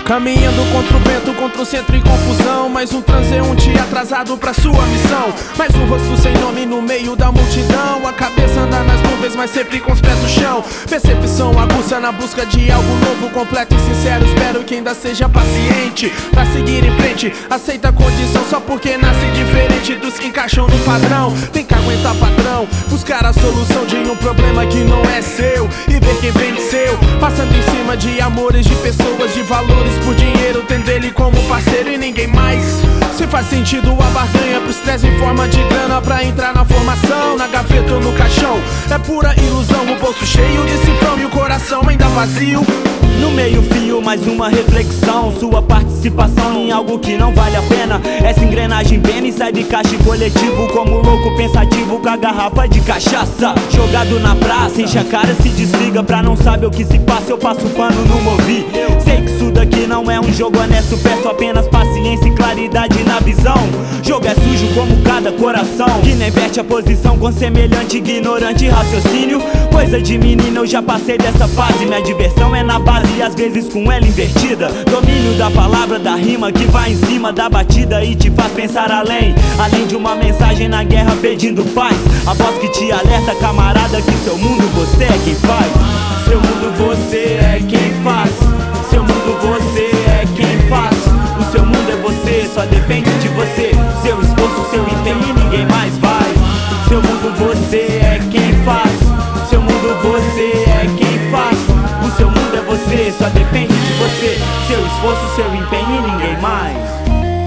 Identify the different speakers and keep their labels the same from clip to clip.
Speaker 1: Caminhando contra o vento, contra o centro em confusão. Mais um transeunte atrasado pra sua missão. Mais um rosto sem nome no meio da multidão. A cabeça anda nas nuvens, mas sempre com os pés no chão. Percepção aguça na busca de algo novo, completo e sincero. Espero que ainda seja paciente pra seguir em frente. Aceita a condição só porque nasce diferente dos que encaixam no padrão. Tem que aguentar padrão, buscar a solução de um problema que não é seu e ver quem venceu. Passando em cima de amores, de pessoas, de valores por dinheiro, tendo ele como parceiro e ninguém mais. Se faz sentido a barganha pro estresse em forma de grana pra entrar na formação, na gaveta ou no caixão. É pura ilusão, o bolso cheio de cifrão e o coração ainda vazio.
Speaker 2: No meio fio, mais uma reflexão. Sua participação em algo que não vale a pena. Essa engrenagem pena e sai de caixa coletivo, como louco pensativo com a garrafa de cachaça. Jogado na praça, enche a cara, se desliga pra não saber o que se passa. Eu passo pano no movi. Sei que isso daqui não é um jogo honesto, peço apenas paciência e claridade na visão. Jogo é sujo como cada coração que não inverte a posição com semelhante ignorante raciocínio. Coisa de menino, eu já passei dessa fase. Minha diversão é na base e às vezes com ela invertida. Domínio da palavra, da rima que vai em cima da batida e te faz pensar além. Além de uma mensagem na guerra pedindo paz. A voz que te alerta, camarada, que seu mundo você é quem faz. Seu mundo você é quem faz. Seu mundo você é quem faz. O seu mundo é você, só depende de você. Seu esforço, seu empenho e ninguém mais vai. Seu mundo você é quem faz. Seu mundo você é quem faz. O seu mundo é você, só depende de você. Seu esforço, seu empenho e ninguém mais.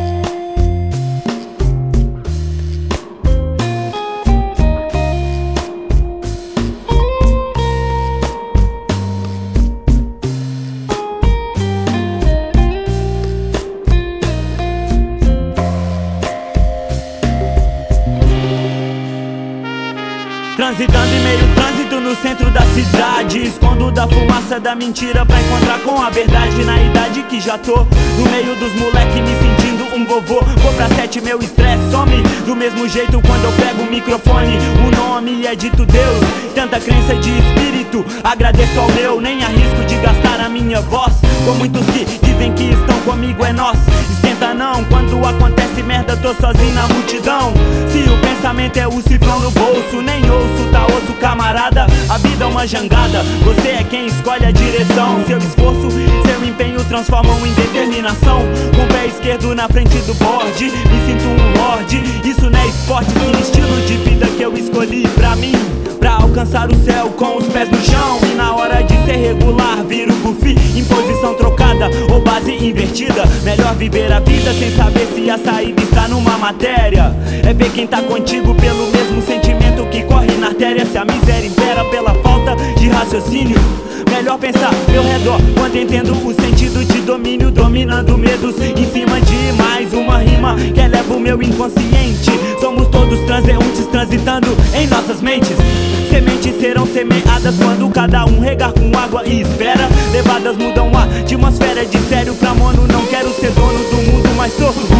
Speaker 2: Transitando em meio trânsito no centro da cidade, escondo da fumaça da mentira pra encontrar com a verdade. Na idade que já tô, no meio dos moleque me sentindo um vovô. Vou pra 7, meu estresse some do mesmo jeito quando eu pego o microfone. O nome é dito Deus, tanta crença de espírito, agradeço ao meu. Nem arrisco de gastar a minha voz com muitos que dizem que estão comigo, é nós. Esquenta não, quando acontece merda tô sozinho na multidão. Se o pensamento é o cifrão no bolso, nem ouço, tá osso camarada. A vida é uma jangada, você é quem escolhe a direção. Seu esforço, seu empenho transformam em determinação. Com o pé esquerdo na frente do board, me sinto um lorde. Isso não é esporte, sim, estilo de vida que eu escolhi pra mim, pra alcançar o céu com os pés no chão. E na hora de ser regular, viro goofy em posição trocada ou base invertida. Melhor viver a vida sem saber se a saída está numa matéria. É ver quem tá contigo pelo mesmo sentimento que corre na artéria. Se a miséria impera pela falta de raciocínio, melhor pensar meu redor quando entendo o sentido de domínio. Dominando medos em cima de mais uma rima que eleva o meu inconsciente. Somos todos transeuntes transitando em nossas mentes. Sementes serão semeadas quando cada um regar com água e espera. Levadas mudam a atmosfera de sério pra mono. Não quero ser dono do mundo, mas sou